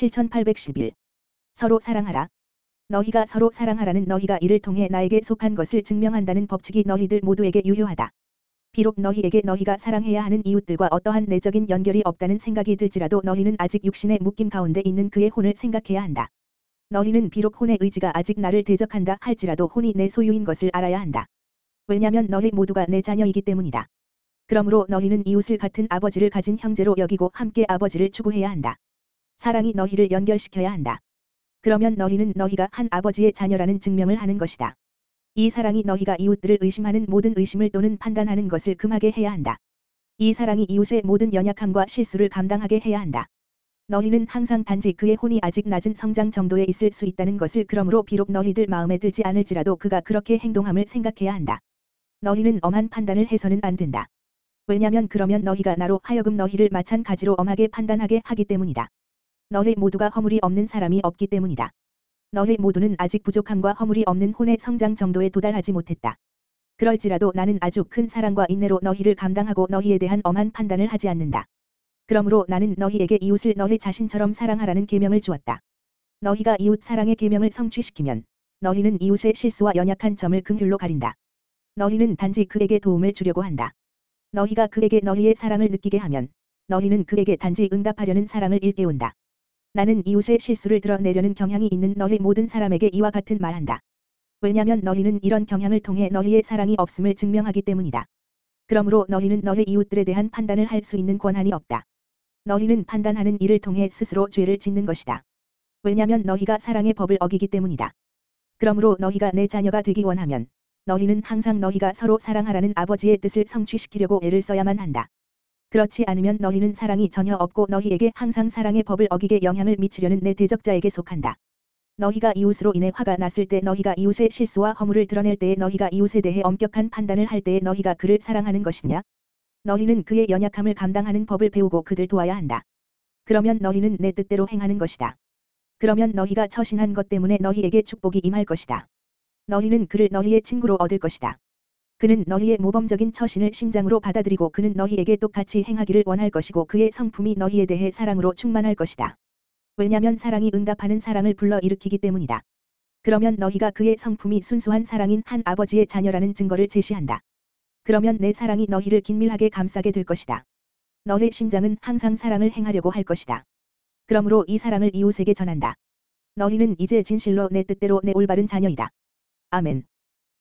7811. 서로 사랑하라. 너희가 서로 사랑하라는 너희가 이를 통해 나에게 속한 것을 증명한다는 법칙이 너희들 모두에게 유효하다. 비록 너희에게 너희가 사랑해야 하는 이웃들과 어떠한 내적인 연결이 없다는 생각이 들지라도 너희는 아직 육신의 묶임 가운데 있는 그의 혼을 생각해야 한다. 너희는 비록 혼의 의지가 아직 나를 대적한다 할지라도 혼이 내 소유인 것을 알아야 한다. 왜냐면 너희 모두가 내 자녀이기 때문이다. 그러므로 너희는 이웃을 같은 아버지를 가진 형제로 여기고 함께 아버지를 추구해야 한다. 사랑이 너희를 연결시켜야 한다. 그러면 너희는 너희가 한 아버지의 자녀라는 증명을 하는 것이다. 이 사랑이 너희가 이웃들을 의심하는 모든 의심을 또는 판단하는 것을 금하게 해야 한다. 이 사랑이 이웃의 모든 연약함과 실수를 감당하게 해야 한다. 너희는 항상 단지 그의 혼이 아직 낮은 성장 정도에 있을 수 있다는 것을 그러므로 비록 너희들 마음에 들지 않을지라도 그가 그렇게 행동함을 생각해야 한다. 너희는 엄한 판단을 해서는 안 된다. 왜냐면 그러면 너희가 나로 하여금 너희를 마찬가지로 엄하게 판단하게 하기 때문이다. 너희 모두가 허물이 없는 사람이 없기 때문이다. 너희 모두는 아직 부족함과 허물이 없는 혼의 성장 정도에 도달하지 못했다. 그럴지라도 나는 아주 큰 사랑과 인내로 너희를 감당하고 너희에 대한 엄한 판단을 하지 않는다. 그러므로 나는 너희에게 이웃을 너희 자신처럼 사랑하라는 계명을 주었다. 너희가 이웃 사랑의 계명을 성취시키면 너희는 이웃의 실수와 연약한 점을 긍휼로 가린다. 너희는 단지 그에게 도움을 주려고 한다. 너희가 그에게 너희의 사랑을 느끼게 하면 너희는 그에게 단지 응답하려는 사랑을 일깨운다. 나는 이웃의 실수를 드러내려는 경향이 있는 너희 모든 사람에게 이와 같은 말한다. 왜냐면 너희는 이런 경향을 통해 너희의 사랑이 없음을 증명하기 때문이다. 그러므로 너희는 너희 이웃들에 대한 판단을 할 수 있는 권한이 없다. 너희는 판단하는 일을 통해 스스로 죄를 짓는 것이다. 왜냐면 너희가 사랑의 법을 어기기 때문이다. 그러므로 너희가 내 자녀가 되기 원하면 너희는 항상 너희가 서로 사랑하라는 아버지의 뜻을 성취시키려고 애를 써야만 한다. 그렇지 않으면 너희는 사랑이 전혀 없고 너희에게 항상 사랑의 법을 어기게 영향을 미치려는 내 대적자에게 속한다. 너희가 이웃으로 인해 화가 났을 때 너희가 이웃의 실수와 허물을 드러낼 때에 너희가 이웃에 대해 엄격한 판단을 할 때에 너희가 그를 사랑하는 것이냐? 너희는 그의 연약함을 감당하는 법을 배우고 그들 도와야 한다. 그러면 너희는 내 뜻대로 행하는 것이다. 그러면 너희가 처신한 것 때문에 너희에게 축복이 임할 것이다. 너희는 그를 너희의 친구로 얻을 것이다. 그는 너희의 모범적인 처신을 심장으로 받아들이고 그는 너희에게 똑같이 행하기를 원할 것이고 그의 성품이 너희에 대해 사랑으로 충만할 것이다. 왜냐면 사랑이 응답하는 사랑을 불러일으키기 때문이다. 그러면 너희가 그의 성품이 순수한 사랑인 한 아버지의 자녀라는 증거를 제시한다. 그러면 내 사랑이 너희를 긴밀하게 감싸게 될 것이다. 너의 심장은 항상 사랑을 행하려고 할 것이다. 그러므로 이 사랑을 이웃에게 전한다. 너희는 이제 진실로 내 뜻대로 내 올바른 자녀이다. 아멘.